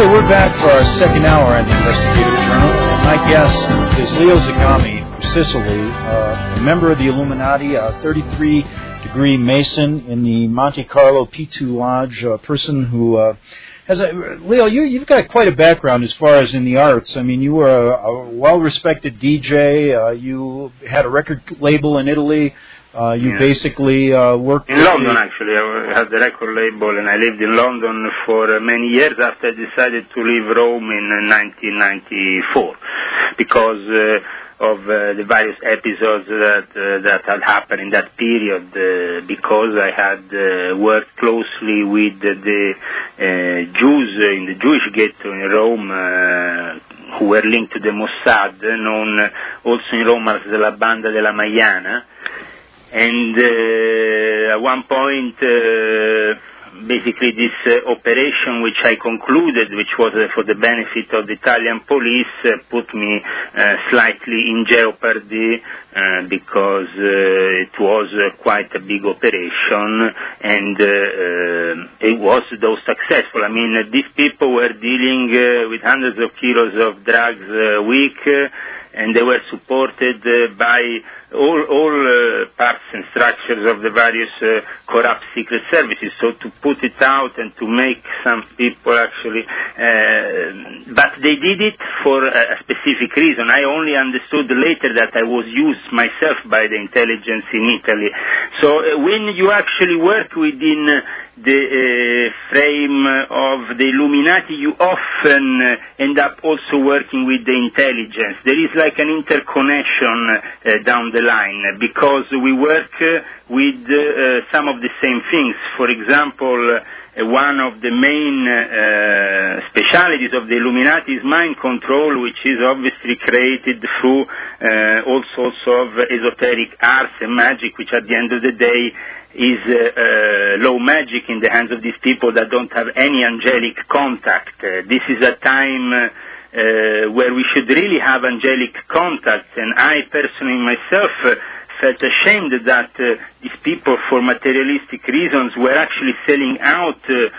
Okay, we're back for our second hour on the Investigative Journal, and my guest is Leo Zagami from Sicily, a member of the Illuminati, a 33-degree Mason in the Monte Carlo P2 Lodge, a person who Leo, you've got quite a background as far as in the arts. I mean, you were a well-respected DJ, you had a record label in Italy. You basically worked in London, actually. I had the record label, and I lived in London for many years after I decided to leave Rome in 1994 because of the various episodes that had happened in that period, because I had worked closely with the Jews in the Jewish ghetto in Rome, who were linked to the Mossad, known also in Rome as la Banda della Maiana. And at one point, basically this operation which I concluded, which was for the benefit of the Italian police, put me slightly in jeopardy because it was quite a big operation, and it was though successful. I mean, these people were dealing with hundreds of kilos of drugs a week, and they were supported by all parts and structures of the various corrupt secret services. So to put it out and to make some people actually, but they did it for a specific reason. I only understood later that I was used myself by the intelligence in Italy. So when you actually work within the frame of the Illuminati, you often end up also working with the intelligence. There is like an interconnection down the line, because we work with some of the same things. For example, one of the main specialities of the Illuminati is mind control, which is obviously created through all sorts of esoteric arts and magic, which at the end of the day is low magic in the hands of these people that don't have any angelic contact. This is a time where we should really have angelic contact, and I personally myself felt ashamed that these people, for materialistic reasons, were actually selling out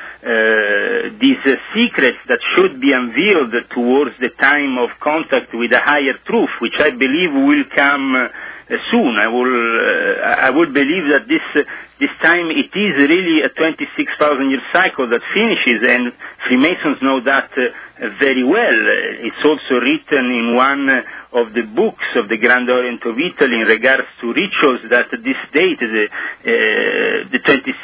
these secrets that should be unveiled towards the time of contact with a higher truth, which I believe will come soon. I would believe that this time it is really a 26,000-year cycle that finishes, and Freemasons know that very well. It's also written in one of the books of the Grand Orient of Italy in regards to rituals, that this date, the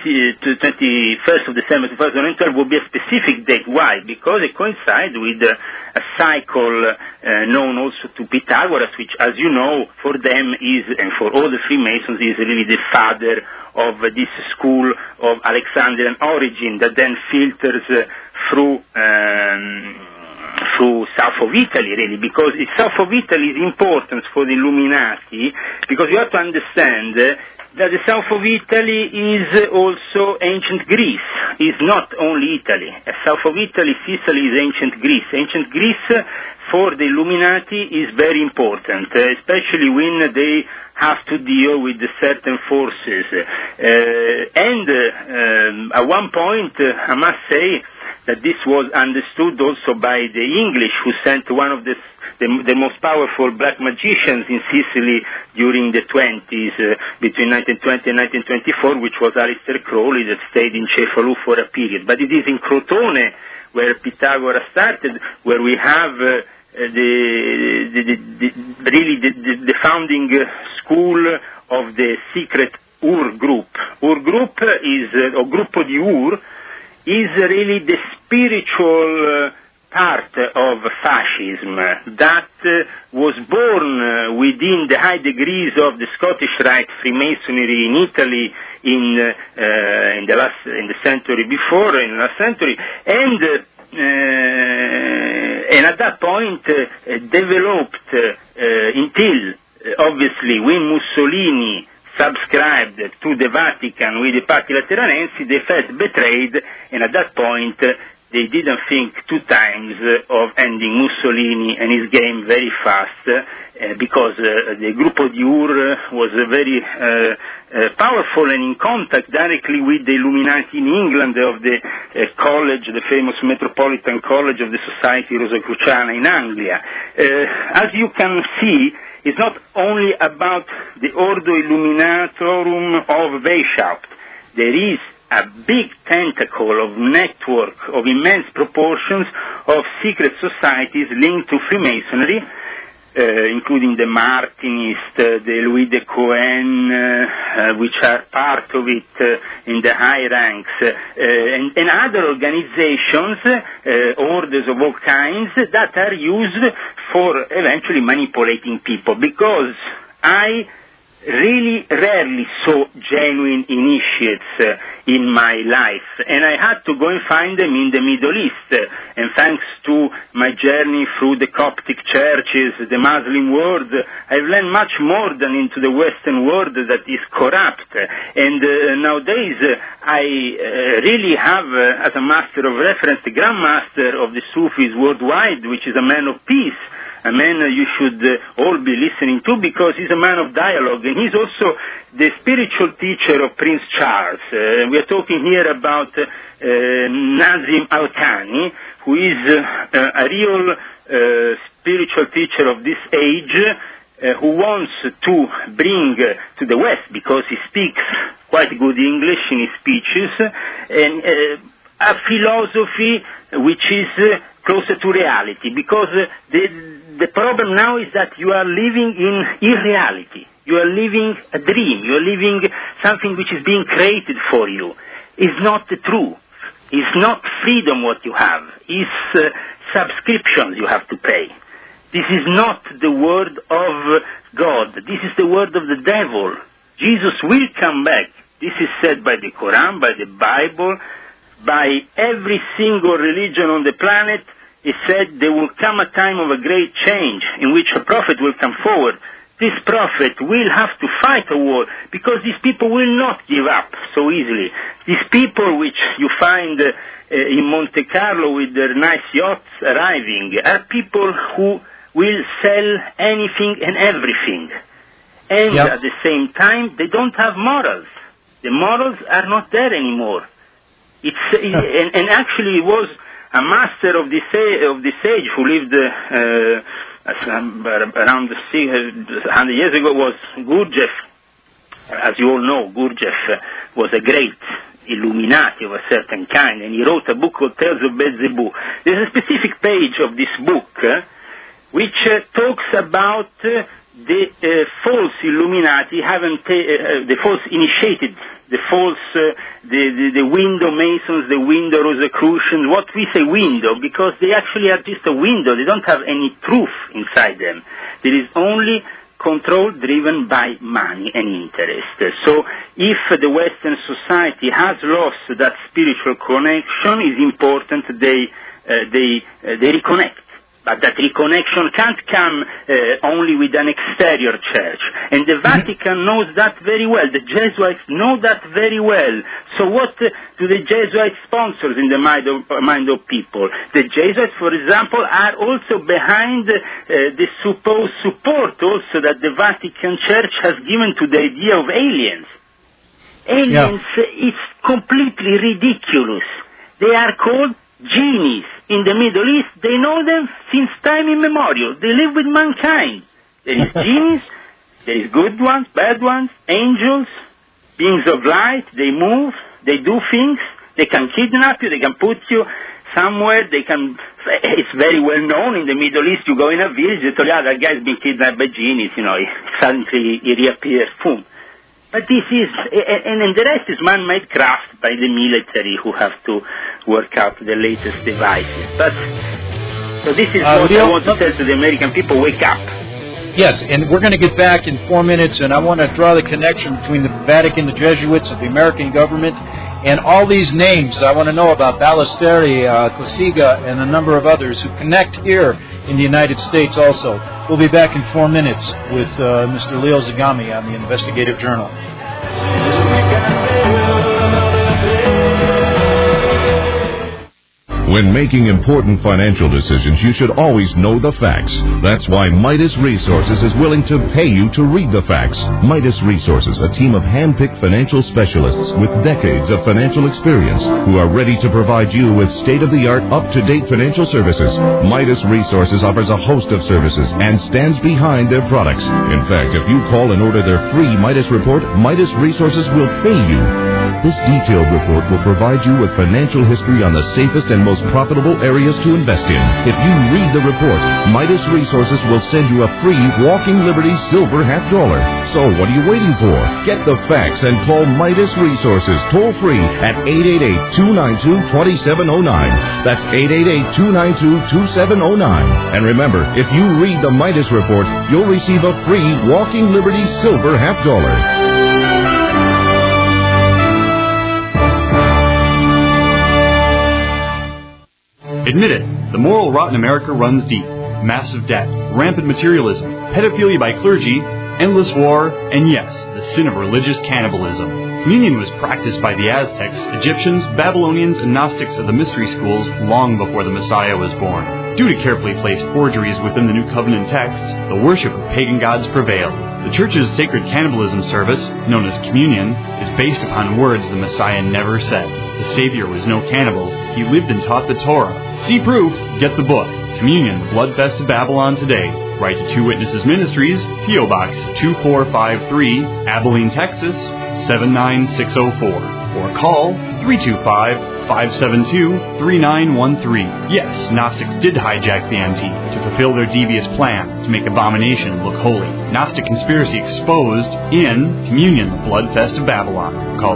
21st of December 2012, will be a specific date. Why? Because it coincides with a cycle known also to Pythagoras, which, as you know, for them is, and for all the Freemasons, is really the father of this school of Alexandrian origin that then filters through south of Italy, really, because south of Italy is important for the Illuminati, because you have to understand that the south of Italy is also ancient Greece, is not only Italy. South of Italy, Sicily, is ancient Greece. Ancient Greece for the Illuminati is very important, especially when they have to deal with certain forces. At one point, I must say that this was understood also by the English, who sent one of the most powerful black magicians in Sicily during the 20s, between 1920 and 1924, which was Aleister Crowley, that stayed in Cefalù for a period. But it is in Crotone, where Pythagoras started, where we have the founding school of the secret Ur group. Ur group is, or Gruppo di Ur, is really the spiritual part of fascism that was born within the high degrees of the Scottish Rite Freemasonry in Italy in the century before, in the last century, and at that point developed until obviously when Mussolini subscribed to the Vatican with the Patti Lateranensi, they felt betrayed, and at that point they didn't think two times of ending Mussolini and his game very fast, because the Gruppo di Ur was very powerful and in contact directly with the Illuminati in England of the college, the famous Metropolitan College of the Society Rosicruciana in Anglia. As you can see, it's not only about the Ordo Illuminatorum of Weishaupt. There is a big tentacle of network of immense proportions of secret societies linked to Freemasonry, including the Martinists, the Louis de Cohen, which are part of it in the high ranks, and other organizations, orders of all kinds, that are used for eventually manipulating people, because I really rarely saw genuine initiates in my life, and I had to go and find them in the Middle East. And thanks to my journey through the Coptic churches, the Muslim world, I've learned much more than into the Western world that is corrupt. And nowadays, I really have, as a master of reference, the Grand Master of the Sufis worldwide, which is a man of peace, a man you should all be listening to, because he's a man of dialogue, and he's also the spiritual teacher of Prince Charles. We are talking here about Nazim Al-Thani, who is a real spiritual teacher of this age, who wants to bring to the West, because he speaks quite good English in his speeches, and a philosophy which is closer to reality, because the problem now is that you are living in irreality. You are living a dream. You are living something which is being created for you. It's not the truth. It's not freedom what you have. It's subscriptions you have to pay. This is not the word of God. This is the word of the devil. Jesus will come back. This is said by the Quran, by the Bible, by every single religion on the planet. It said there will come a time of a great change in which a prophet will come forward. This prophet will have to fight a war, because these people will not give up so easily. These people which you find in Monte Carlo with their nice yachts arriving are people who will sell anything and everything. And at the same time, they don't have morals. The morals are not there anymore. And actually it was a master of this age who lived around 100 years ago, was Gurdjieff. As you all know, Gurdjieff was a great Illuminati of a certain kind, and he wrote a book called Tales of Beelzebub. There's a specific page of this book which talks about the false Illuminati, the false initiated, the false, the window Masons, the window Rosicrucians. What we say window, because they actually are just a window. They don't have any truth inside them. There is only control driven by money and interest. So if the Western society has lost that spiritual connection, it's important they reconnect. But that reconnection can't come only with an exterior church. And the Vatican knows that very well. The Jesuits know that very well. So what do the Jesuit sponsors in the mind of people? The Jesuits, for example, are also behind the supposed support also that the Vatican Church has given to the idea of aliens. Aliens, it's completely ridiculous. They are called genies. In the Middle East, they know them since time immemorial. They live with mankind. There is genies, there is good ones, bad ones, angels, beings of light. They move, they do things. They can kidnap you, they can put you somewhere. It's very well known in the Middle East. You go in a village, you tell you, that guy's been kidnapped by genies, suddenly he reappears, boom. But this is, and the rest is man-made craft by the military who have to work out the latest devices. But, so this is what I want to tell to the American people, wake up. Yes, and we're going to get back in 4 minutes, and I want to draw the connection between the Vatican, the Jesuits, the American government, and all these names I want to know about, Ballesteri, Cossiga, and a number of others who connect here in the United States also. We'll be back in 4 minutes with Mr. Leo Zagami on the Investigative Journal. When making important financial decisions, you should always know the facts. That's why Midas Resources is willing to pay you to read the facts. Midas Resources, a team of hand-picked financial specialists with decades of financial experience who are ready to provide you with state-of-the-art, up-to-date financial services. Midas Resources offers a host of services and stands behind their products. In fact, if you call and order their free Midas report, Midas Resources will pay you. This detailed report will provide you with financial history on the safest and most profitable areas to invest in. If you read the report, Midas Resources will send you a free Walking Liberty silver $50. So what are you waiting for? Get the facts and call Midas Resources toll free at 888-292-2709. That's 888-292-2709. And remember, if you read the Midas report, you'll receive a free Walking Liberty silver $50. Admit it, the moral rot in America runs deep. Massive debt, rampant materialism, pedophilia by clergy, endless war, and yes, the sin of religious cannibalism. Communion was practiced by the Aztecs, Egyptians, Babylonians, and Gnostics of the mystery schools long before the Messiah was born. Due to carefully placed forgeries within the New Covenant texts, the worship of pagan gods prevailed. The Church's sacred cannibalism service, known as communion, is based upon words the Messiah never said. The Savior was no cannibal. He lived and taught the Torah. See proof, get the book. Communion, the Bloodfest of Babylon Today. Write to Two Witnesses Ministries, P.O. Box 2453, Abilene, Texas 79604. Or call 325-572-3913. Yes, Gnostics did hijack the antique to fulfill their devious plan to make abomination look holy. Gnostic conspiracy exposed in Communion, the Bloodfest of Babylon. Call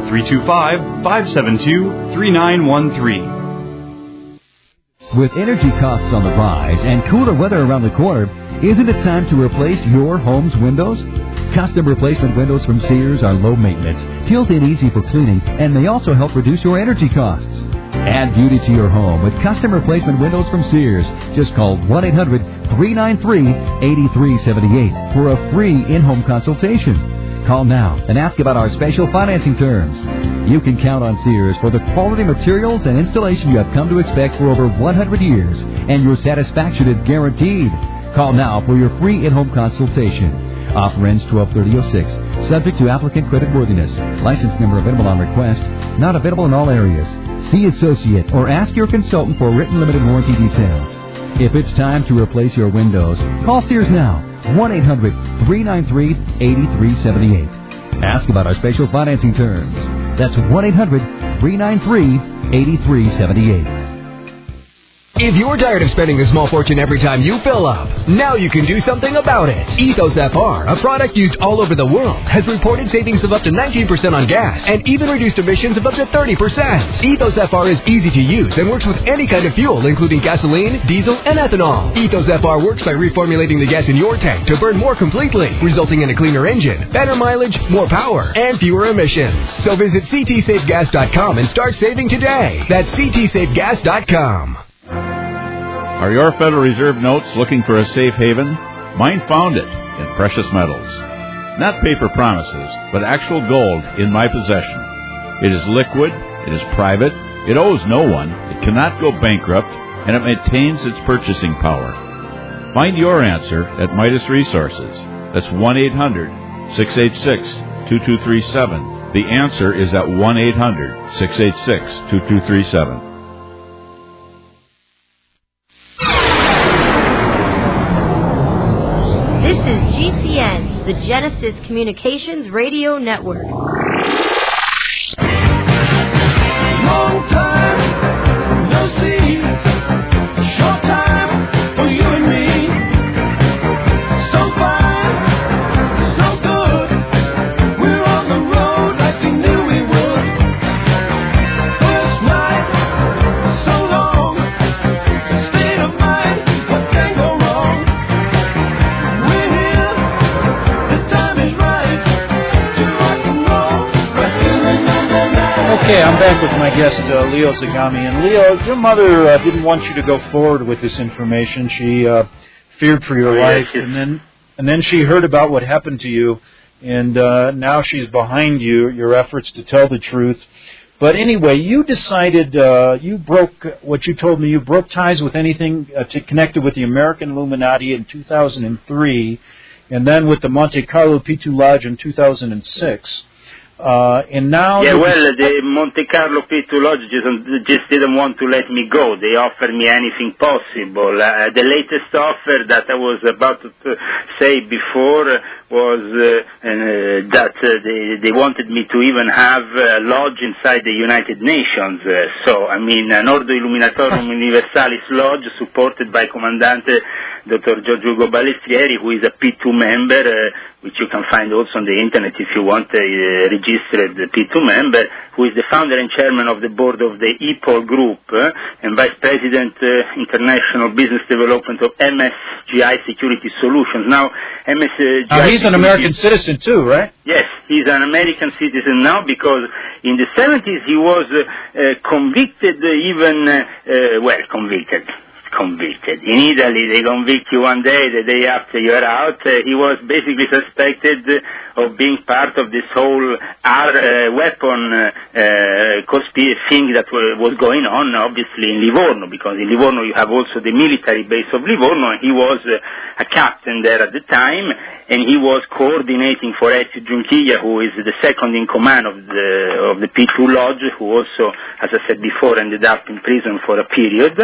325-572-3913. With energy costs on the rise and cooler weather around the corner, isn't it time to replace your home's windows? Custom replacement windows from Sears are low maintenance, tilt and easy for cleaning, and they also help reduce your energy costs. Add beauty to your home with custom replacement windows from Sears. Just call 1-800-393-8378 for a free in-home consultation. Call now and ask about our special financing terms. You can count on Sears for the quality materials and installation you have come to expect for over 100 years, and your satisfaction is guaranteed. Call now for your free in-home consultation. Offer ends 12/30/06. Subject to applicant creditworthiness. License number available on request. Not available in all areas. See associate or ask your consultant for written limited warranty details. If it's time to replace your windows, call Sears now. 1-800-393-8378. Ask about our special financing terms. That's 1-800-393-8378. If you're tired of spending a small fortune every time you fill up, now you can do something about it. Ethos FR, a product used all over the world, has reported savings of up to 19% on gas and even reduced emissions of up to 30%. Ethos FR is easy to use and works with any kind of fuel, including gasoline, diesel, and ethanol. Ethos FR works by reformulating the gas in your tank to burn more completely, resulting in a cleaner engine, better mileage, more power, and fewer emissions. So visit ctsafegas.com and start saving today. That's ctsafegas.com. Are your Federal Reserve notes looking for a safe haven? Mine found it in precious metals. Not paper promises, but actual gold in my possession. It is liquid, it is private, it owes no one, it cannot go bankrupt, and it maintains its purchasing power. Find your answer at Midas Resources. That's 1-800-686-2237. The answer is at 1-800-686-2237. This is GCN, the Genesis Communications Radio Network. Long time, no see. Short time for you and me. So fine, so good. We're on the road like we knew we would. First night, so long. State of mind, what can go wrong? We're here, the time is right to rock and roll. Right till another night. Okay, I'm back with my guest, Leo Zagami. And Leo, your mother didn't want you to go forward with this information. She feared for your life, yes. and then she heard about what happened to you, and now she's behind you, your efforts to tell the truth. But anyway, you decided, you broke, what you told me, you broke ties with anything connected with the American Illuminati in 2003, and then with the Monte Carlo P2 Lodge in 2006. And now... Yeah, well, the Monte Carlo P2 Lodge just didn't want to let me go. They offered me anything possible. The latest offer that I was about to say before was that they wanted me to even have a lodge inside the United Nations. An Ordo Illuminatorum Universalis Lodge supported by Comandante Dr. Giorgio Ugo Balestrieri, who is a P2 member, which you can find also on the internet if you want a registered P2 member, who is the founder and chairman of the board of the EPOL Group and vice president International Business Development of MSGI Security Solutions. Now, MSGI... he's an American citizen too, right? Yes, he's an American citizen now because in the 70s he was convicted. In Italy, they convict you one day, the day after you're out. He was basically suspected of being part of this whole weapon thing that was going on, obviously, in Livorno, because in Livorno you have also the military base of Livorno, and he was a captain there at the time, and he was coordinating for Ezio Giunchiglia, who is the second in command of the P2 Lodge, who also, as I said before, ended up in prison for a period.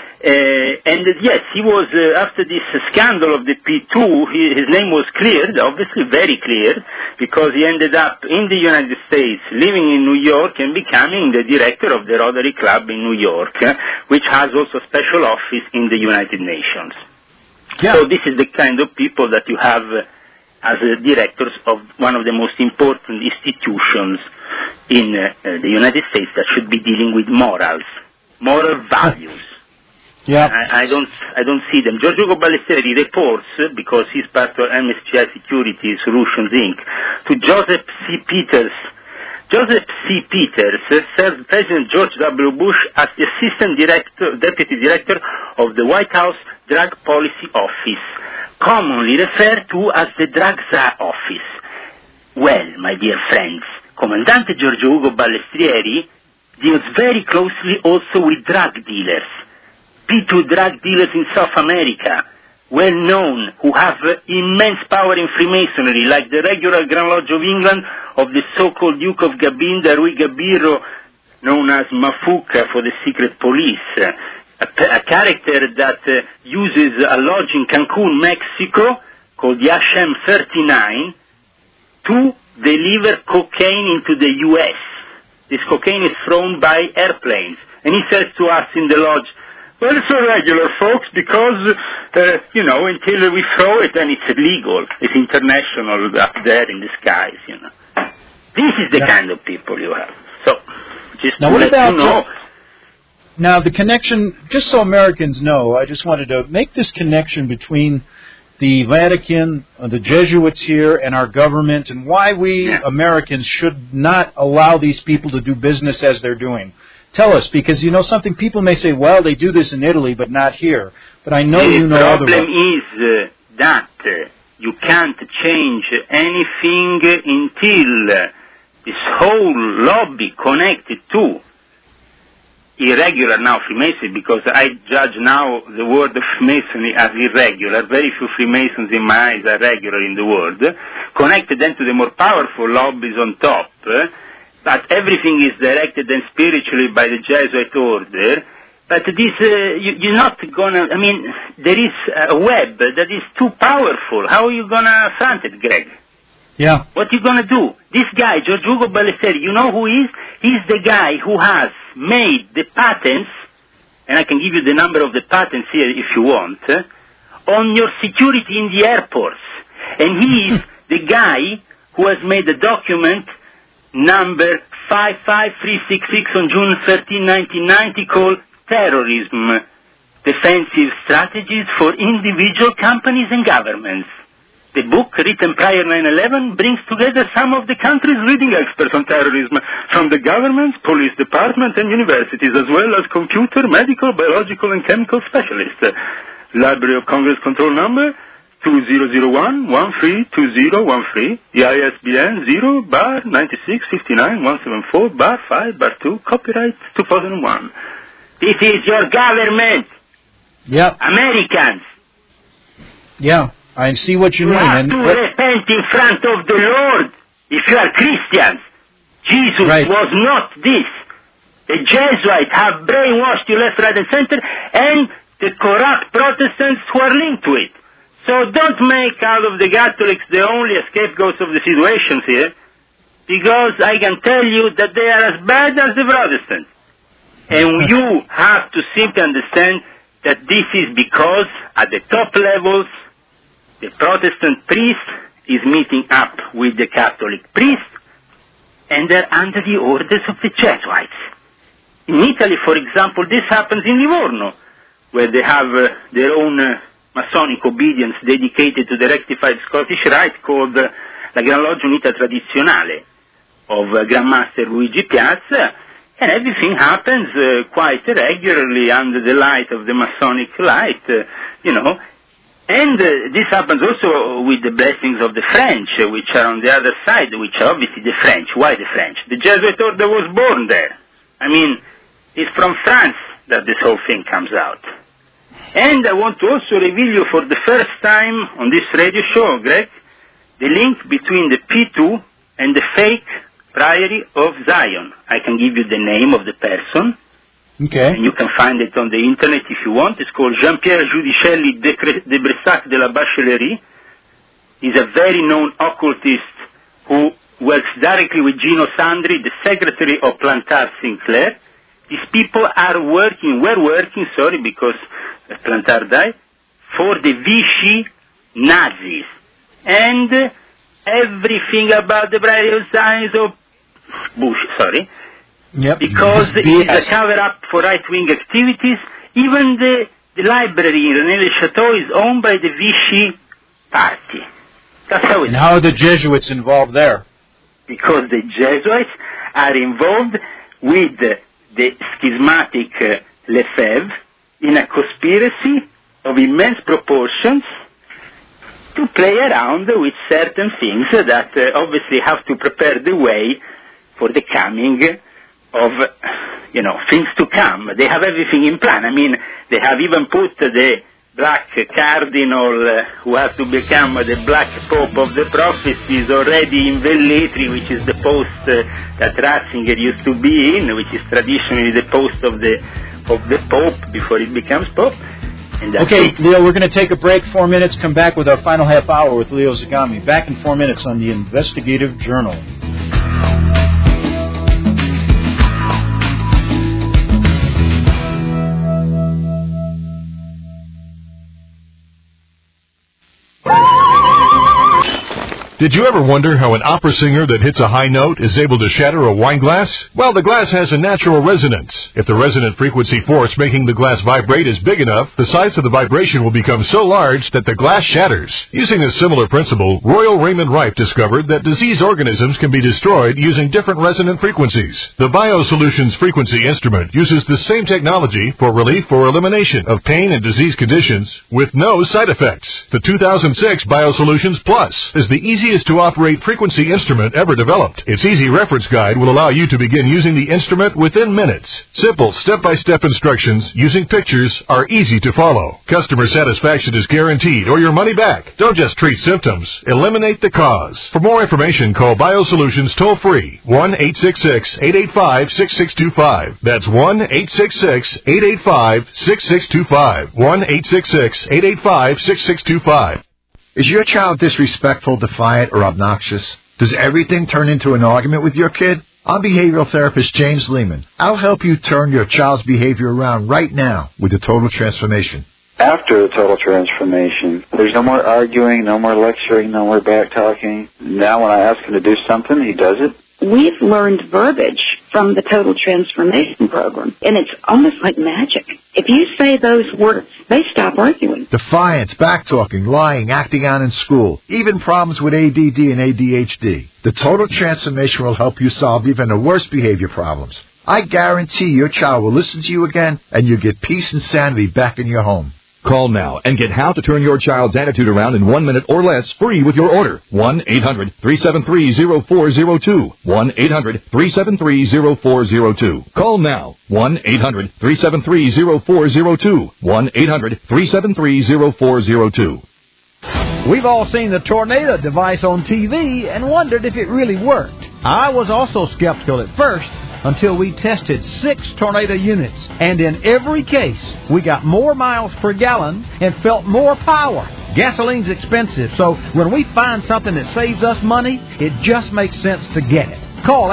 Yes, he was, after this scandal of the P2, his name was cleared, obviously very cleared, because he ended up in the United States, living in New York, and becoming the director of the Rotary Club in New York, which has also a special office in the United Nations. Yeah. So this is the kind of people that you have as directors of one of the most important institutions in the United States that should be dealing with moral values. Yeah. I don't see them. Giorgio Ugo Balestrieri reports, because he's part of MSGI Security Solutions Inc., to Joseph C. Peters. Joseph C. Peters served President George W. Bush as the deputy director of the White House Drug Policy Office, commonly referred to as the Drug Czar Office. Well, my dear friends, Comandante Giorgio Ugo Balestrieri deals very closely also with drug dealers. P2 drug dealers in South America, well known, who have immense power in Freemasonry, like the regular Grand Lodge of England of the so-called Duke of Gabinda, Rui Gabirro, known as Mafuca for the secret police, a character that uses a lodge in Cancun, Mexico, called the Hashem 39, to deliver cocaine into the U.S. This cocaine is thrown by airplanes. And he says to us in the lodge, well, it's irregular, folks, because, until we throw it, then it's illegal. It's international up there in the skies, This is the kind of people you have. So, just now, to let you know. Now, the connection, just so Americans know, I just wanted to make this connection between the Vatican, the Jesuits here, and our government, and why we Americans should not allow these people to do business as they're doing. Tell us, because something, people may say, well, they do this in Italy, but not here. But I know you know otherwise. The problem is that you can't change anything until this whole lobby connected to irregular now Freemasonry, because I judge now the word of Freemasonry as irregular. Very few Freemasons in my eyes are regular in the world. Connected then to the more powerful lobbies on top, but everything is directed and spiritually by the Jesuit order. But this, you're not gonna, there is a web that is too powerful. How are you gonna front it, Greg? Yeah. What are you gonna do? This guy, Giorgio Ugo Balestrieri, you know who he is? He's the guy who has made the patents, and I can give you the number of the patents here if you want, on your security in the airports. And he is the guy who has made the document number 55366 on June 13, 1990, called Terrorism, Defensive Strategies for Individual Companies and Governments. The book, written prior 9/11, brings together some of the country's leading experts on terrorism, from the governments, police departments, and universities, as well as computer, medical, biological, and chemical specialists. Library of Congress control number 2001-132013, the ISBN 0-9659-174-5-2, copyright 2001. This is your government. Yep. Americans. Yeah, I see what you mean. You have to repent in front of the Lord if you are Christians. Jesus was not this. The Jesuits have brainwashed you left, right, and center, and the corrupt Protestants who are linked to it. So don't make out of the Catholics the only scapegoats of the situations here, because I can tell you that they are as bad as the Protestants. And you have to simply understand that this is because at the top levels, the Protestant priest is meeting up with the Catholic priest, and they're under the orders of the Jesuits. In Italy, for example, this happens in Livorno, where they have their own Masonic obedience dedicated to the rectified Scottish Rite called La Gran Loggia Unita Tradizionale of Grandmaster Luigi Piazza, and everything happens quite regularly under the light of the Masonic light, And this happens also with the blessings of the French, which are on the other side, which are obviously the French. Why the French? The Jesuit order was born there. I mean, it's from France that this whole thing comes out. And I want to also reveal you for the first time on this radio show, Greg, the link between the P2 and the fake Priory of Zion. I can give you the name of the person. Okay. And you can find it on the internet if you want. It's called Jean-Pierre Giudicelli de Bressac de la Bachelerie. He's a very known occultist who works directly with Gino Sandri, the secretary of Plantard Sinclair. These people were working, because Plantard died, for the Vichy Nazis. And everything about the Priory of Zion, because it is a cover-up for right-wing activities. Even the library in René-le-Château is owned by the Vichy party. That's how it is. And how are the Jesuits involved there? Because the Jesuits are involved with the schismatic Lefebvre in a conspiracy of immense proportions to play around with certain things that obviously have to prepare the way for the coming of, things to come. They have everything in plan. I mean, they have even put the black cardinal who has to become the black pope of the prophecies already in Velletri, which is the post that Ratzinger used to be in, which is traditionally the post of the pope before he becomes pope. Okay, Leo, we're going to take a break, 4 minutes, come back with our final half hour with Leo Zagami. Back in 4 minutes on the Investigative Journal. Did you ever wonder how an opera singer that hits a high note is able to shatter a wine glass? Well, the glass has a natural resonance. If the resonant frequency force making the glass vibrate is big enough, the size of the vibration will become so large that the glass shatters. Using a similar principle, Royal Raymond Rife discovered that diseased organisms can be destroyed using different resonant frequencies. The BioSolutions frequency instrument uses the same technology for relief or elimination of pain and disease conditions with no side effects. The 2006 BioSolutions Plus is the easiest to operate frequency instrument ever developed. Its easy reference guide will allow you to begin using the instrument within minutes. Simple step-by-step instructions using pictures are easy to follow. Customer satisfaction is guaranteed or your money back. Don't just treat symptoms, eliminate the cause. For more information, call BioSolutions toll-free 1-866-885-6625. That's 1-866-885-6625. 1-866-885-6625. Is your child disrespectful, defiant, or obnoxious? Does everything turn into an argument with your kid? I'm behavioral therapist James Lehman. I'll help you turn your child's behavior around right now with the Total Transformation. After the Total Transformation, there's no more arguing, no more lecturing, no more back-talking. Now when I ask him to do something, he does it. We've learned verbiage from the Total Transformation Program, and it's almost like magic. If you say those words, they stop arguing. Defiance, backtalking, lying, acting out in school, even problems with ADD and ADHD. The Total Transformation will help you solve even the worst behavior problems. I guarantee your child will listen to you again, and you'll get peace and sanity back in your home. Call now and get how to turn your child's attitude around in 1 minute or less free with your order. 1-800-373-0402. 1-800-373-0402. Call now. 1-800-373-0402. 1-800-373-0402. We've all seen the tornado device on TV and wondered if it really worked. I was also skeptical at first until we tested 6 tornado units, and in every case, we got more miles per gallon and felt more power. Gasoline's expensive, so when we find something that saves us money, it just makes sense to get it. Call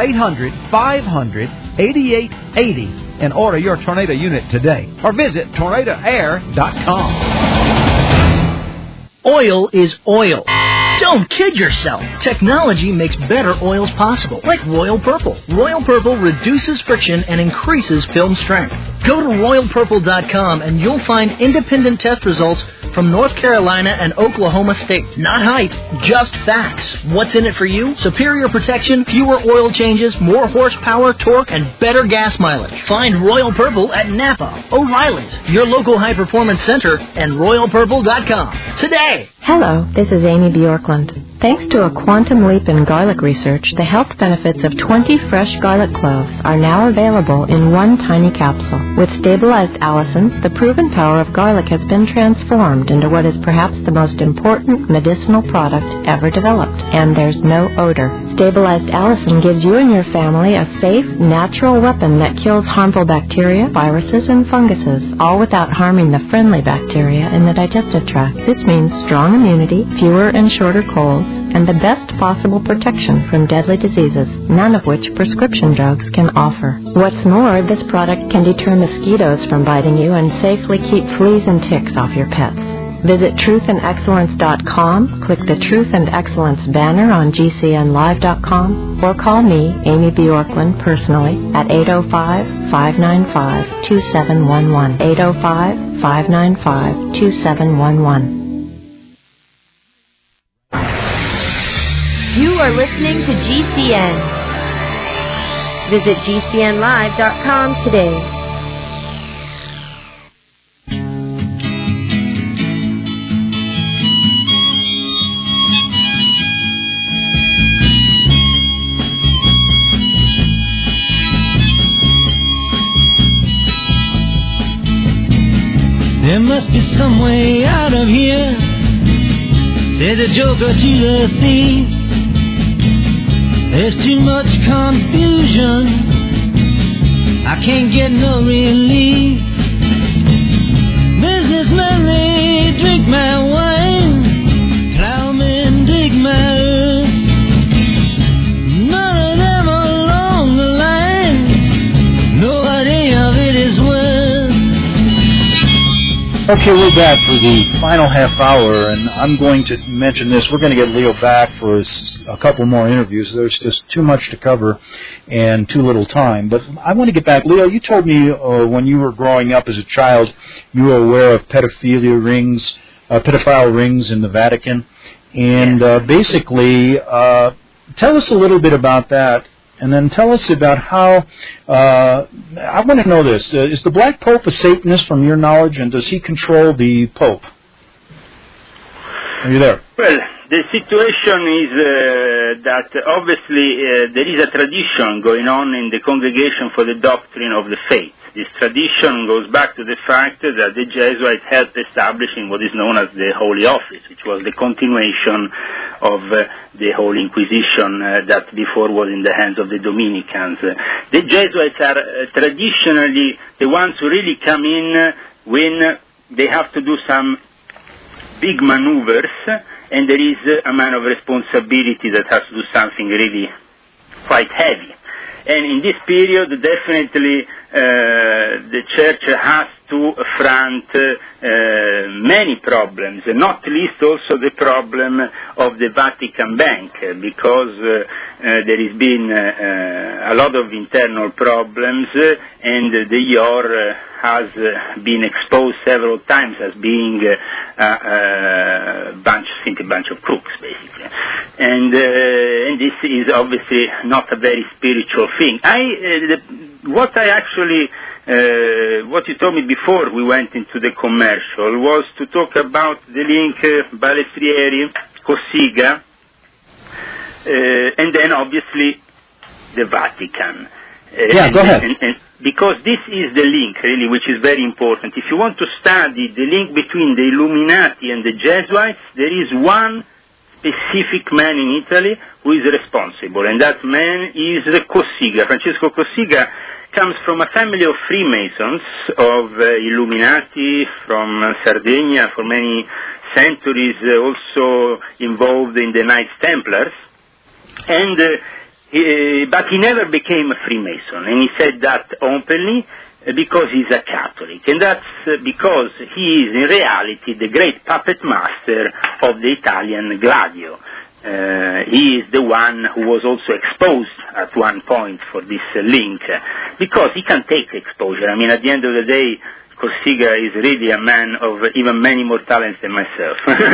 800-500-8880 and order your tornado unit today, or visit tornadoair.com. Oil is oil. Don't kid yourself. Technology makes better oils possible, like Royal Purple. Royal Purple reduces friction and increases film strength. Go to RoyalPurple.com and you'll find independent test results from North Carolina and Oklahoma State. Not hype, just facts. What's in it for you? Superior protection, fewer oil changes, more horsepower, torque, and better gas mileage. Find Royal Purple at Napa, O'Reilly's, your local high-performance center, and RoyalPurple.com. Today! Hello, this is Amy Bjorklund. Thanks to a quantum leap in garlic research, the health benefits of 20 fresh garlic cloves are now available in one tiny capsule. With stabilized allicin, the proven power of garlic has been transformed into what is perhaps the most important medicinal product ever developed. And there's no odor. Stabilized allicin gives you and your family a safe, natural weapon that kills harmful bacteria, viruses, and funguses, all without harming the friendly bacteria in the digestive tract. This means strong immunity, fewer and shorter colds, and the best possible protection from deadly diseases, none of which prescription drugs can offer. What's more, this product can deter mosquitoes from biting you and safely keep fleas and ticks off your pets. Visit truthandexcellence.com, click the Truth and Excellence banner on GCNlive.com, or call me, Amy Bjorklund, personally at 805-595-2711, 805-595-2711. You are listening to GCN. Visit GCNlive.com today. There must be some way out of here, said the joker to the thief. There's too much confusion, I can't get no relief. Businessmen, they drink my wine, plowmen dig my earth. None of them along the line know what any of it is worth. Okay, we're back for the final half hour, and I'm going to mention this. We're going to get Leo back for a couple more interviews. There's just too much to cover and too little time. But I want to get back. Leo, you told me when you were growing up as a child, you were aware of pedophile rings in the Vatican. And basically, tell us a little bit about that. And then tell us about how, I want to know this, is the Black Pope a Satanist from your knowledge, and does he control the Pope? Are you there? Well, the situation is that obviously there is a tradition going on in the Congregation for the Doctrine of the Faith. This tradition goes back to the fact that the Jesuits helped establishing what is known as the Holy Office, which was the continuation of the Holy Inquisition that before was in the hands of the Dominicans. The Jesuits are traditionally the ones who really come in when they have to do some big maneuvers, and there is a man of responsibility that has to do something really quite heavy. And in this period, definitely, the Church has to front many problems, not least also the problem of the Vatican Bank, because there has been a lot of internal problems, and the IOR has been exposed several times as being simply a bunch of crooks, basically. And this is obviously not a very spiritual thing. What I actually what you told me before we went into the commercial was to talk about the link Balestrieri, Cossiga, and then obviously the Vatican. Go ahead. And because this is the link, really, which is very important. If you want to study the link between the Illuminati and the Jesuits, there is one specific man in Italy who is responsible, and that man is Cossiga. Francesco Cossiga comes from a family of Freemasons, of Illuminati, from Sardinia, for many centuries, also involved in the Knights Templars, and but he never became a Freemason, and he said that openly because he's a Catholic, and that's because he is in reality the great puppet master of the Italian Gladio. He is the one who was also exposed at one point for this link, because he can take exposure. I mean, at the end of the day, Cossiga is really a man of even many more talents than myself.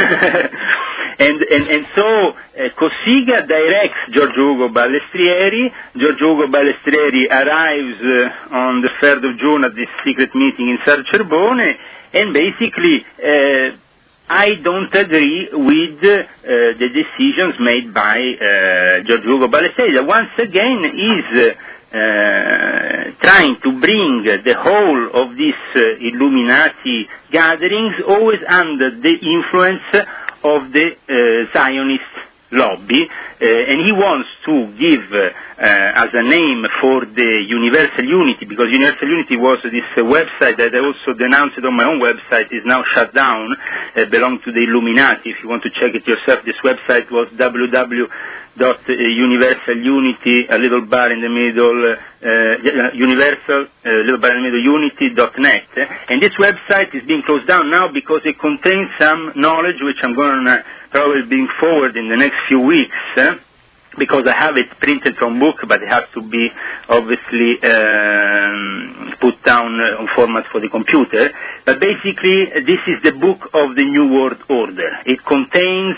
and so Cossiga directs Giorgio Ugo Balestrieri. Giorgio Ugo Balestrieri arrives on the 3rd of June at this secret meeting in San Cerbone, and basically I don't agree with the decisions made by Giorgio Ugo Balestrieri, that once again is trying to bring the whole of these Illuminati gatherings always under the influence of the Zionist lobby, and he wants to give as a name for the Universal Unity, because Universal Unity was this website that I also denounced it on my own website, is now shut down, belonged to the Illuminati. If you want to check it yourself, this website was www.universalunity, a little bar in the middle, universal, little bar in the middle, unity.net, and this website is being closed down now because it contains some knowledge which I'm going to probably bring forward in the next few weeks, because I have it printed from book, but it has to be obviously put down on format for the computer. But basically, this is the book of the New World Order. It contains,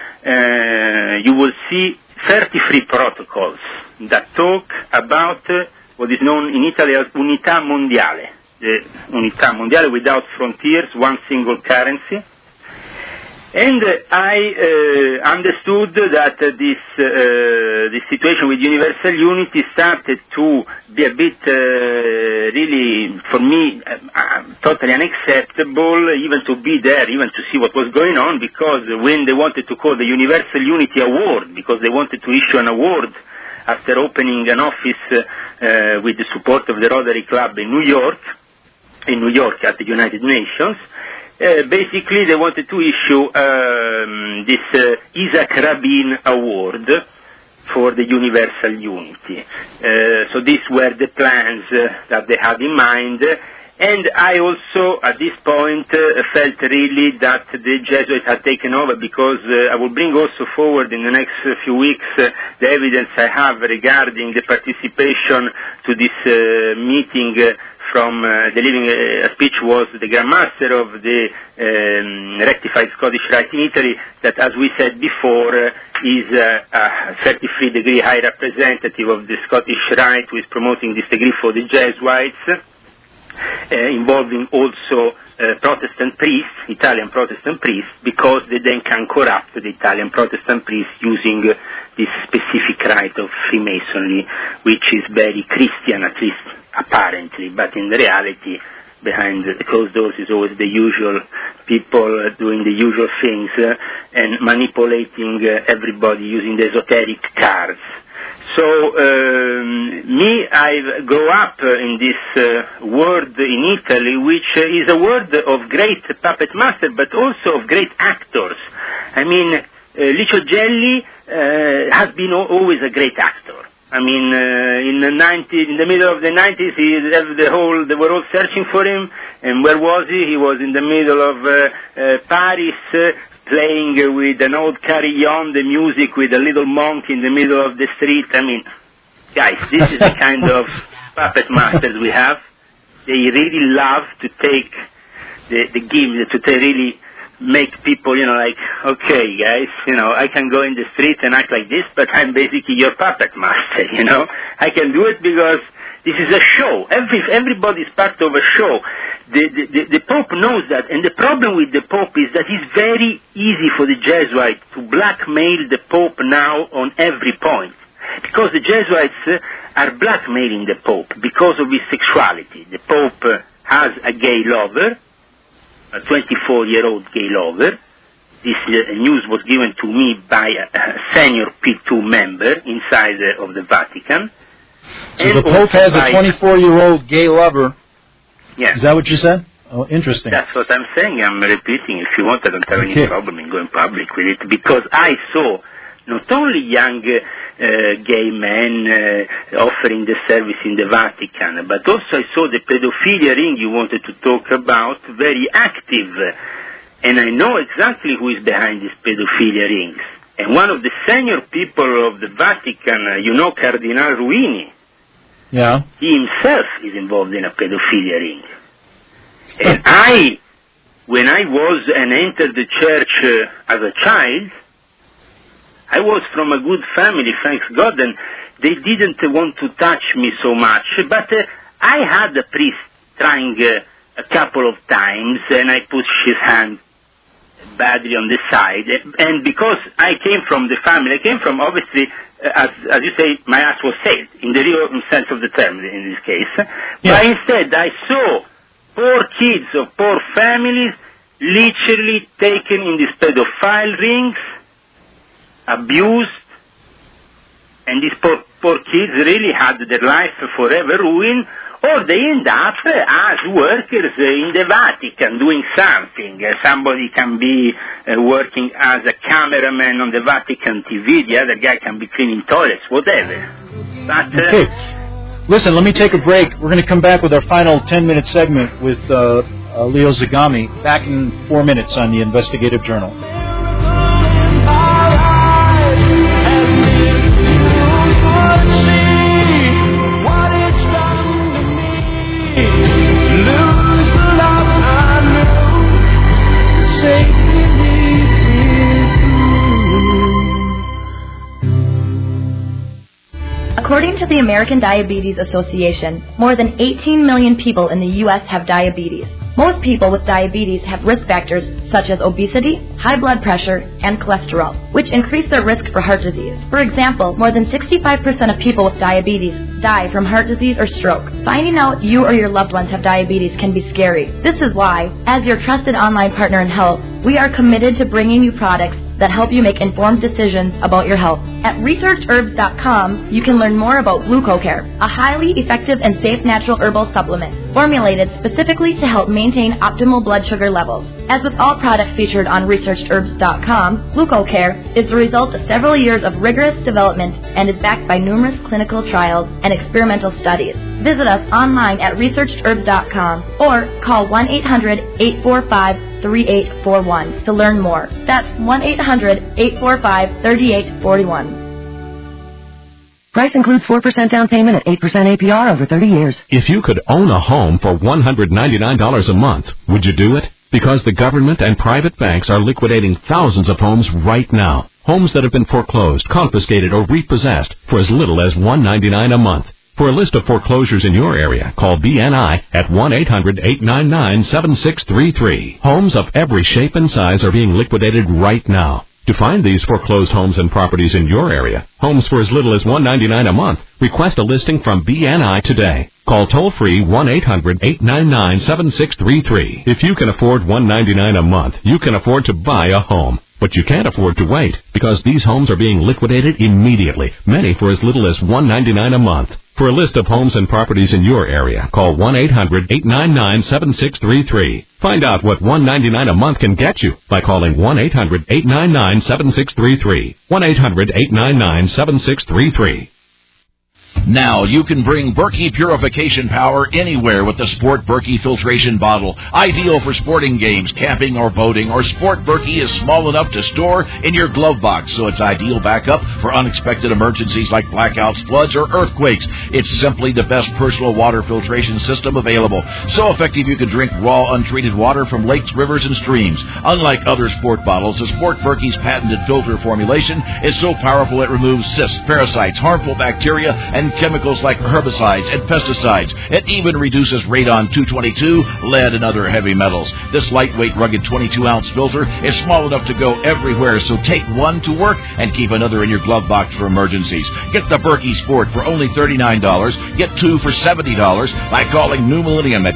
you will see, 33 protocols that talk about what is known in Italy as Unità Mondiale. Unità Mondiale, without frontiers, one single currency. And I understood that this situation with Universal Unity started to be a bit, really, for me, totally unacceptable, even to be there, even to see what was going on, because when they wanted to call the Universal Unity Award, because they wanted to issue an award after opening an office with the support of the Rotary Club in New York at the United Nations, basically they wanted to issue this Isaac Rabin Award for the Universal Unity. So these were the plans that they had in mind, and I also at this point felt really that the Jesuits had taken over, because I will bring also forward in the next few weeks the evidence I have regarding the participation to this meeting from delivering a speech was the Grand Master of the Rectified Scottish Rite in Italy, that, as we said before, is a 33-degree high representative of the Scottish Rite, who is promoting this degree for the Jesuits, involving also Protestant priests, Italian Protestant priests, because they then can corrupt the Italian Protestant priests using this specific rite of Freemasonry, which is very Christian, at least apparently, but in the reality, behind the closed doors is always the usual people doing the usual things and manipulating everybody using the esoteric cards. So, I grew up in this world in Italy, which is a world of great puppet master, but also of great actors. I mean, Licio Gelli has been always a great actor. I mean, in the middle of the 90s, they were all searching for him, and where was he? He was in the middle of Paris, playing with an old carillon, the music with a little monk in the middle of the street. I mean, guys, this is the kind of puppet masters we have. They really love to take the gift, to really make people, like, okay, guys, I can go in the street and act like this, but I'm basically your puppet master, I can do it because, This is a show. Everybody is part of a show. The Pope knows that, and the problem with the Pope is that it's very easy for the Jesuits to blackmail the Pope now on every point, because the Jesuits are blackmailing the Pope because of his sexuality. The Pope has a gay lover, a 24-year-old gay lover. This news was given to me by a senior P2 member inside of the Vatican. So the Pope has a 24-year-old gay lover. Yes. Is that what you said? Oh, interesting. That's what I'm saying. I'm repeating. If you want, I don't have any problem in going public with it, because I saw not only young gay men offering the service in the Vatican, but also I saw the pedophilia ring you wanted to talk about very active. And I know exactly who is behind these pedophilia rings. And one of the senior people of the Vatican, Cardinal Ruini, yeah, he himself is involved in a pedophilia ring. And when I was and entered the church as a child, I was from a good family, thanks God, and they didn't want to touch me so much. But I had a priest trying a couple of times, and I pushed his hand badly on the side. And because I came from the family, I came from, obviously, as you say, my ass was saved, in the real sense of the term in this case. Yeah. But instead, I saw poor kids of poor families literally taken in these pedophile rings, abused, and these poor kids really had their life forever ruined, or they end up as workers in the Vatican doing something. Somebody can be working as a cameraman on the Vatican TV, the other guy can be cleaning toilets, whatever. But, okay. Listen, let me take a break. We're going to come back with our final 10-minute segment with Leo Zagami, back in 4 minutes on the Investigative Journal. According to the American Diabetes Association, more than 18 million people in the U.S. have diabetes. Most people with diabetes have risk factors such as obesity, high blood pressure, and cholesterol, which increase their risk for heart disease. For example, more than 65% of people with diabetes die from heart disease or stroke. Finding out you or your loved ones have diabetes can be scary. This is why, as your trusted online partner in health, we are committed to bringing you products that help you make informed decisions about your health. At ResearchHerbs.com, you can learn more about GlucoCare, a highly effective and safe natural herbal supplement formulated specifically to help maintain optimal blood sugar levels. As with all products featured on ResearchHerbs.com, GlucoCare is the result of several years of rigorous development and is backed by numerous clinical trials and experimental studies. Visit us online at ResearchHerbs.com or call 1-800-845-3841 to learn more. That's 1-800-845-3841. Price includes 4% down payment at 8% APR over 30 years. If you could own a home for $199 a month, would you do it? Because the government and private banks are liquidating thousands of homes right now. Homes that have been foreclosed, confiscated, or repossessed for as little as $199 a month. For a list of foreclosures in your area, call BNI at 1-800-899-7633. Homes of every shape and size are being liquidated right now. To find these foreclosed homes and properties in your area, homes for as little as $199 a month, request a listing from BNI today. Call toll-free 1-800-899-7633. If you can afford $199 a month, you can afford to buy a home. But you can't afford to wait, because these homes are being liquidated immediately, many for as little as $199 a month. For a list of homes and properties in your area, call 1-800-899-7633. Find out what $199 a month can get you by calling 1-800-899-7633. 1-800-899-7633. Now you can bring Berkey purification power anywhere with the Sport Berkey filtration bottle. Ideal for sporting games, camping, or boating. Or Sport Berkey is small enough to store in your glove box, so it's ideal backup for unexpected emergencies like blackouts, floods, or earthquakes. It's simply the best personal water filtration system available. So effective you can drink raw, untreated water from lakes, rivers, and streams. Unlike other sport bottles, the Sport Berkey's patented filter formulation is so powerful it removes cysts, parasites, harmful bacteria, and and chemicals like herbicides and pesticides. It even reduces radon 222, lead, and other heavy metals. This lightweight, rugged 22-ounce filter is small enough to go everywhere, so take one to work and keep another in your glove box for emergencies. Get the Berkey Sport for only $39. Get two for $70 by calling New Millennium at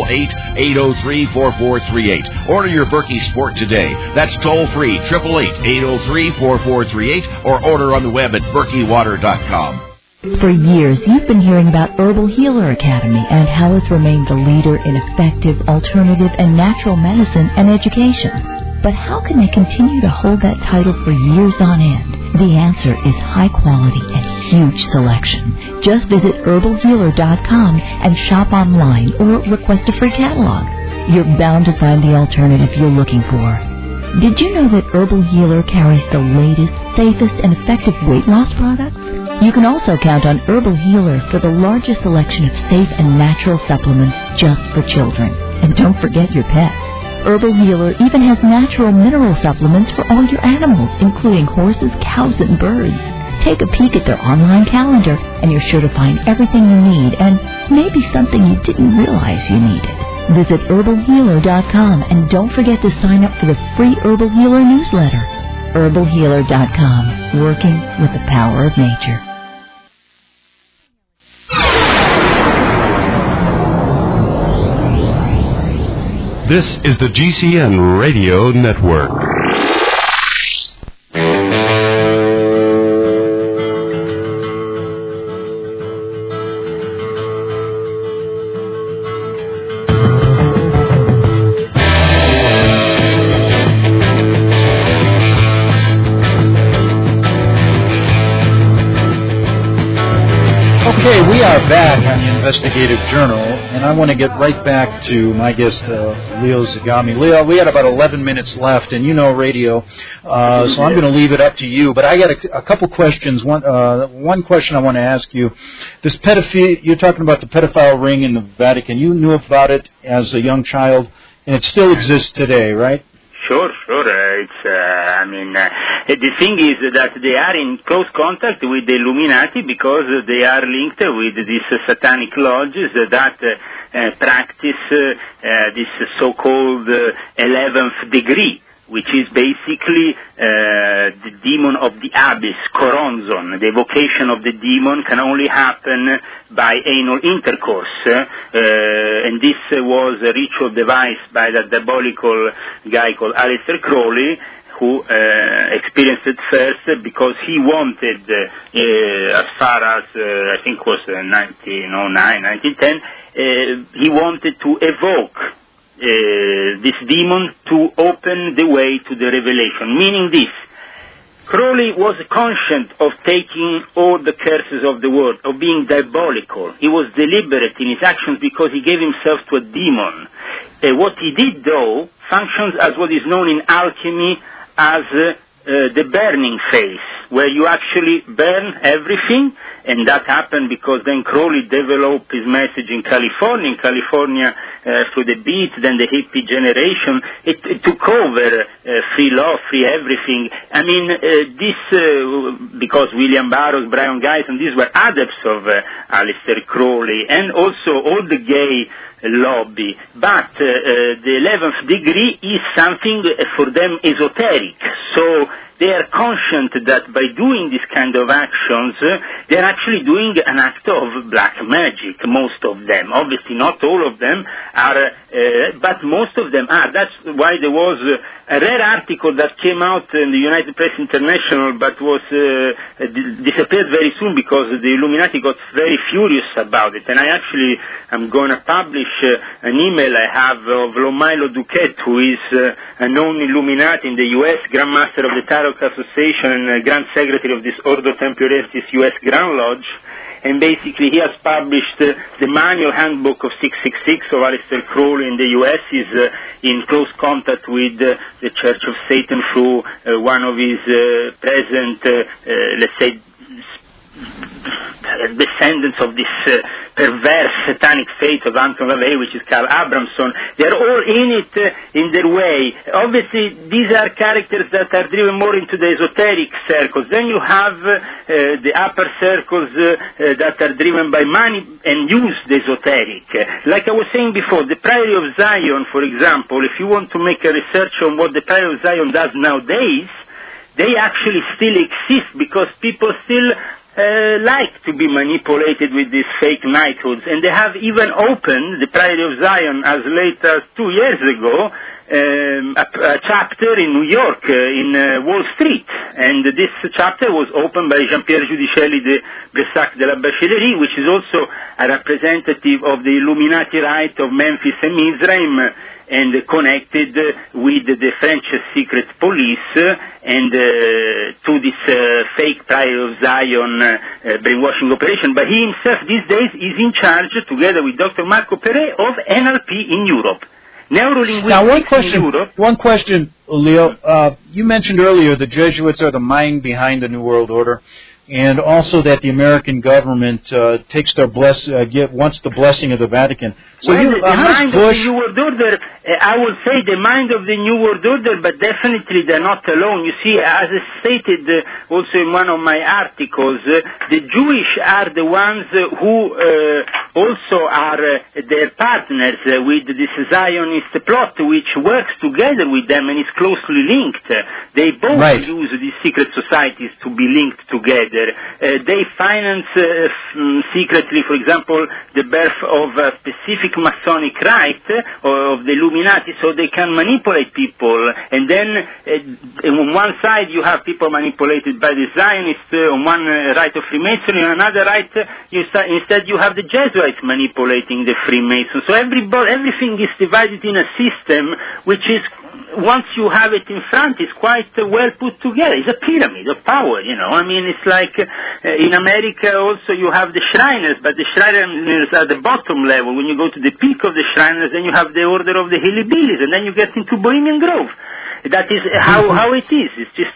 888-803-4438. Order your Berkey Sport today. That's toll-free, 888-803-4438, or order on the web at berkeywater.com. For years, you've been hearing about Herbal Healer Academy and how it's remained the leader in effective, alternative, and natural medicine and education. But how can they continue to hold that title for years on end? The answer is high quality and huge selection. Just visit herbalhealer.com and shop online or request a free catalog. You're bound to find the alternative you're looking for. Did you know that Herbal Healer carries the latest, safest, and effective weight loss products? You can also count on Herbal Healer for the largest selection of safe and natural supplements just for children. And don't forget your pets. Herbal Healer even has natural mineral supplements for all your animals, including horses, cows, and birds. Take a peek at their online calendar, and you're sure to find everything you need and maybe something you didn't realize you needed. Visit herbalhealer.com and don't forget to sign up for the free Herbal Healer newsletter. herbalhealer.com, working with the power of nature. This is the GCN Radio Network. Okay, we are back on the Investigative Journal, and I want to get right back to my guest, Leo Zagami. Leo, we had about 11 minutes left, and you know radio, so I'm going to leave it up to you. But I got a couple questions. One question I want to ask you. This pedophile, you're talking about the pedophile ring in the Vatican. You knew about it as a young child, and it still exists today, right? Sure. The thing is that they are in close contact with the Illuminati because they are linked with these satanic lodges that practice this so-called 11th degree, which is basically the demon of the abyss, Coronzon. The evocation of the demon can only happen by anal intercourse, and this was a ritual devised by that diabolical guy called Aleister Crowley, who experienced it first because he wanted, as far as I think was 1909, 1910, he wanted to evoke this demon to open the way to the revelation, meaning this. Crowley was conscious of taking all the curses of the world, of being diabolical. He was deliberate in his actions because he gave himself to a demon. What he did, though, functions as what is known in alchemy as the burning phase, where you actually burn everything, and that happened because then Crowley developed his message in California. In California, through the Beat, then the hippie generation, it took over free love, free everything. I mean, because William Burroughs, Brian Geist, and these were adepts of Aleister Crowley, and also all the gay lobby. But the 11th degree is something for them esoteric. So they are conscious that by doing this kind of actions, they are actually doing an act of black magic, most of them. Obviously not all of them are, but most of them are. That's why there was a rare article that came out in the United Press International, but was disappeared very soon because the Illuminati got very furious about it. And I actually am going to publish an email I have of Lomailo Duquette, who is a known Illuminati in the U.S., Grand Master of the Tarot Association and Grand Secretary of this Ordo Temporarius U.S. Grand Lodge. And basically he has published the manual handbook of 666 of Aleister Crowley in the U.S. He's in close contact with the Church of Satan through one of his present, let's say, descendants of this perverse satanic faith of Anton LaVey, which is Carl Abramson. They're all in it in their way. Obviously, these are characters that are driven more into the esoteric circles. Then you have the upper circles that are driven by money and use the esoteric. Like I was saying before, the Priory of Zion, for example, if you want to make a research on what the Priory of Zion does nowadays, they actually still exist because people still like to be manipulated with these fake knighthoods. And they have even opened the Priory of Zion as late as 2 years ago, a chapter in New York, in Wall Street. And this chapter was opened by Jean-Pierre Giudicelli de Bressac de la Bachelerie, which is also a representative of the Illuminati right of Memphis and Mizraim, and connected with the French secret police and to this fake Priory of Zion brainwashing operation. But he himself these days is in charge, together with Dr. Marco Perret, of NLP in Europe. Now, one question, Leo. You mentioned earlier the Jesuits are the mind behind the New World Order, and also that the American government takes their wants the blessing of the Vatican. So the mind of the New World Order, I would say the mind of the New World Order, but definitely they're not alone. You see, as I stated also in one of my articles, the Jewish are the ones who also are their partners with this Zionist plot, which works together with them and is closely linked. They both use these secret societies to be linked together. They finance secretly, for example, the birth of a specific Masonic rite of the Illuminati, so they can manipulate people. And then on one side you have people manipulated by the Zionists, on one rite of Freemasonry, on another rite instead you have the Jesuits manipulating the Freemasons. So everything is divided in a system which is, once you have it in front, it's quite well put together. It's a pyramid of power, you know. I mean, it's like in America also you have the Shriners, but the Shriners are the bottom level. When you go to the peak of the Shriners, then you have the Order of the Hillbillies, and then you get into Bohemian Grove. That is how it is. It's just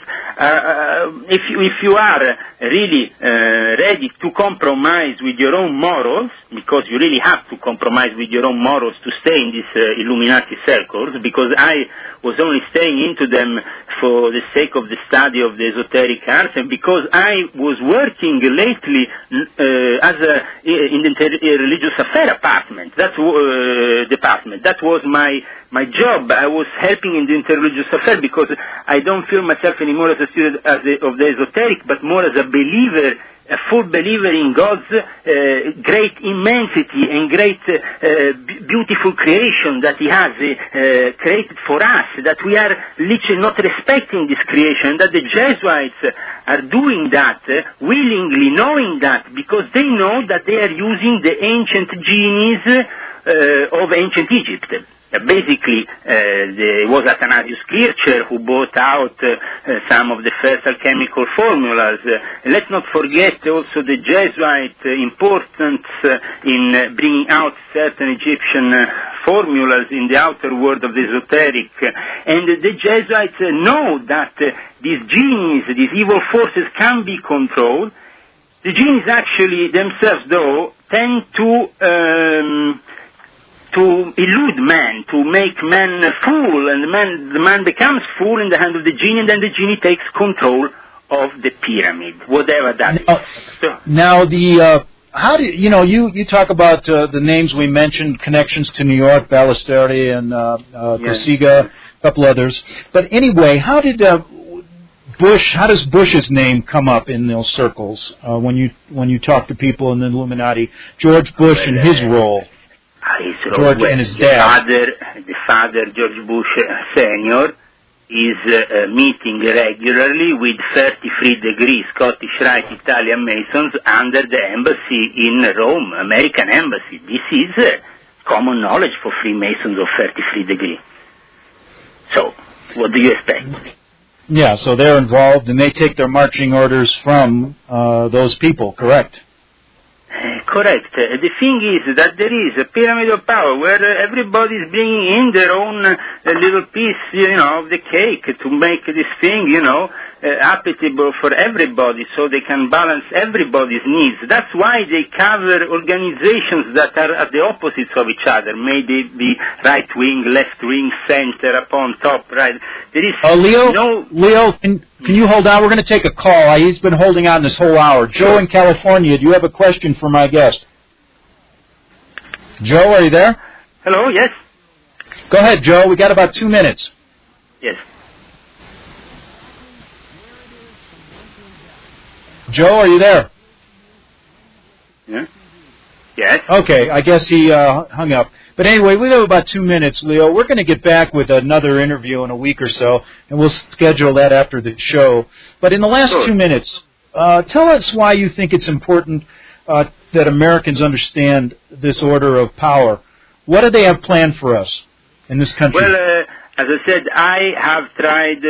if you are really ready to compromise with your own morals, because you really have to compromise with your own morals to stay in these Illuminati circles, because I was only staying into them for the sake of the study of the esoteric arts, and because I was working lately in the religious affair department. That was my job. I was helping in the interreligious affair because I don't feel myself anymore as a student of the esoteric, but more as a believer, a full believer in God's great immensity and great beautiful creation that He has created for us, that we are literally not respecting this creation, that the Jesuits are doing that willingly, knowing that, because they know that they are using the ancient genies of ancient Egypt. Basically, there was Athanasius Kircher who brought out some of the first alchemical formulas. Let's not forget also the Jesuit importance in bringing out certain Egyptian formulas in the outer world of the esoteric. And the Jesuits know that these genies, these evil forces, can be controlled. The genies actually themselves, though, tend to elude man, to make man fool, and the man becomes fool in the hand of the genie, and then the genie takes control of the pyramid, whatever that is. Now, how do you talk about the names we mentioned, connections to New York, Ballesteri and Kosiga, a couple others. But anyway, how does Bush's name come up in those circles when you talk to people in the Illuminati? George Bush and his role. George and his dad. The father, George Bush Sr., is meeting regularly with 33-degree Scottish Rite Italian Masons under the embassy in Rome, American embassy. This is common knowledge for Freemasons of 33-degree. So, what do you expect? Yeah, so they're involved and they take their marching orders from those people, correct? Correct. The thing is that there is a pyramid of power where everybody is bringing in their own little piece, of the cake to make this thing, applicable for everybody, so they can balance everybody's needs. That's why they cover organizations that are at the opposites of each other. Maybe the right wing, left wing, center, upon top, right? There is Leo, can you hold on? We're going to take a call. He's been holding on this whole hour. Joe in California, do you have a question for my guest? Joe, are you there? Hello, yes. Go ahead, Joe. We got about 2 minutes. Yes. Joe, are you there? Yeah. Yes. Okay, I guess he hung up. But anyway, we have about 2 minutes, Leo. We're going to get back with another interview in a week or so, and we'll schedule that after the show. But in the last 2 minutes, tell us why you think it's important that Americans understand this order of power. What do they have planned for us in this country? Well, as I said, I have tried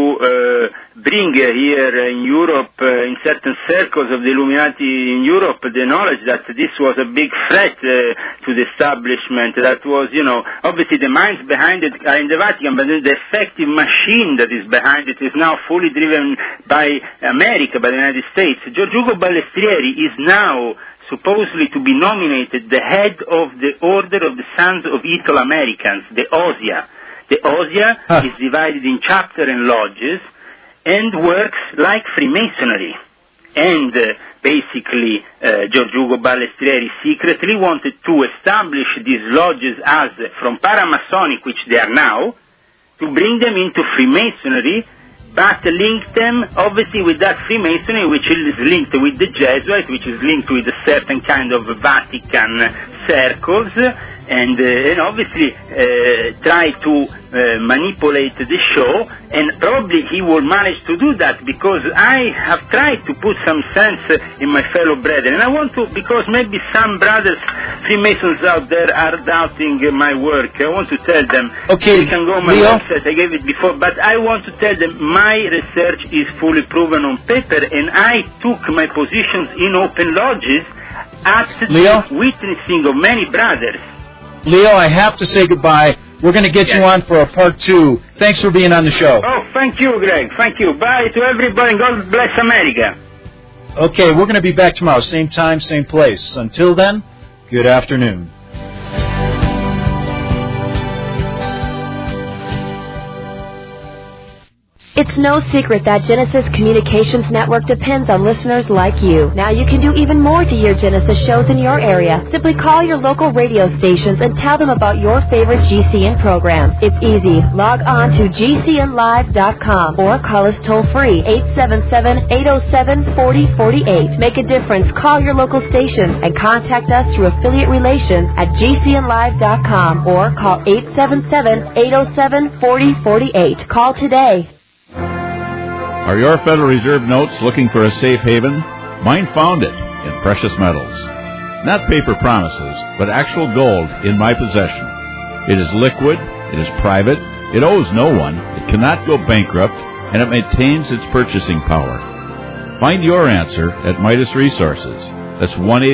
to bring here in Europe, in certain circles of the Illuminati in Europe, the knowledge that this was a big threat to the establishment. That was, obviously the minds behind it are in the Vatican, but the effective machine that is behind it is now fully driven by America, by the United States. George Ugo Balestrieri is now supposedly to be nominated the head of the Order of the Sons of Italo-Americans, the OSIA. The OSIA is divided in chapter and lodges and works like Freemasonry. And basically, George Ugo Balestrieri secretly wanted to establish these lodges as, from Paramasonic, which they are now, to bring them into Freemasonry, but link them, obviously, with that Freemasonry, which is linked with the Jesuits, which is linked with a certain kind of Vatican circles, and obviously try to manipulate the show, and probably he will manage to do that, because I have tried to put some sense in my fellow brethren. And I want to, because maybe some brothers, Freemasons out there, are doubting my work. I want to tell them, they can go on my website, I gave it before, but I want to tell them my research is fully proven on paper, and I took my positions in open lodges at the witnessing of many brothers. Leo, I have to say goodbye. We're going to get you on for a part 2. Thanks for being on the show. Oh, thank you, Greg. Thank you. Bye to everybody. God bless America. Okay, we're going to be back tomorrow. Same time, same place. Until then, good afternoon. It's no secret that Genesis Communications Network depends on listeners like you. Now you can do even more to hear Genesis shows in your area. Simply call your local radio stations and tell them about your favorite GCN programs. It's easy. Log on to GCNlive.com or call us toll-free, 877-807-4048. Make a difference. Call your local station and contact us through affiliate relations at GCNlive.com or call 877-807-4048. Call today. Are your Federal Reserve notes looking for a safe haven? Mine found it in precious metals. Not paper promises, but actual gold in my possession. It is liquid, it is private, it owes no one, it cannot go bankrupt, and it maintains its purchasing power. Find your answer at Midas Resources. That's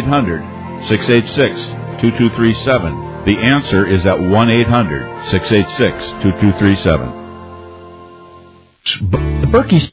1-800-686-2237. The answer is at 1-800-686-2237. The Berkey